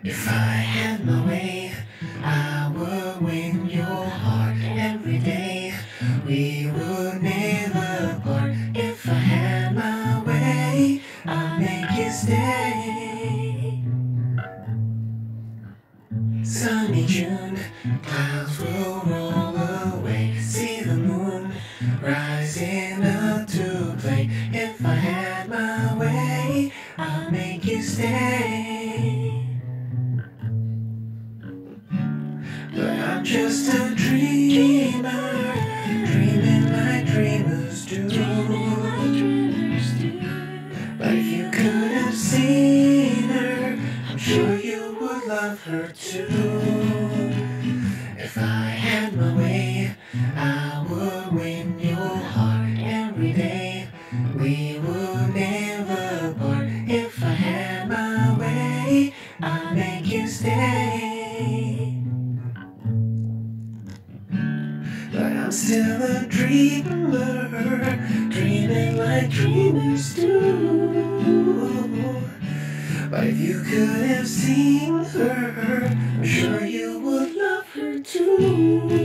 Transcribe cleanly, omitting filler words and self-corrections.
If I had my way, I would win your heart every day. We would never part. If I had my way, I'd make you stay. Sunny June, clouds will roll away. See the moon rising up to play. If I had my way, I'd make you stay. But I'm just a dreamer, dreaming like dreamers do. But if you could have seen her, I'm sure you would love her too. If I had my way, I would win your heart every day. We would never part. If I had my way, I'd make you stay. But I'm still a dreamer, dreaming like dreamers do. But if you could have seen her, I'm sure you would love her too.